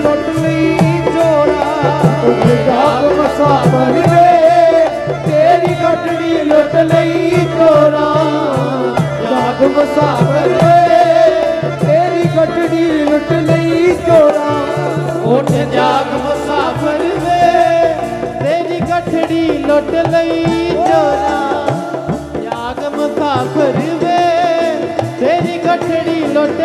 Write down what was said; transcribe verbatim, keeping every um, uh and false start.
ਲੁੱਟ ਲਈ ਚੋਰਾ। ਉੱਠ ਜਾਗ ਮੁਸਾਫਰ ਵੇ ਤੇਰੀ ਗੱਠੜੀ ਲੁੱਟ ਲਈ ਚੋਰਾ। ਜਾਗ ਮੁਸਾਫਰ ਵੇ ਤੇਰੀ ਗੱਠੜੀ ਲੁੱਟ ਲਈ ਚੋਰਾ। ਉੱਠ ਜਾਗ ਮੁਸਾਫਰ ਵੇ ਤੇਰੀ ਗੱਠੜੀ ਲੁੱਟ ਲਈ ਚੋਰਾ। ਜਾਗ ਮੁਸਾਫਰ ਵੇ ਤੇਰੀ ਗੱਠੜੀ ਲੁੱਟ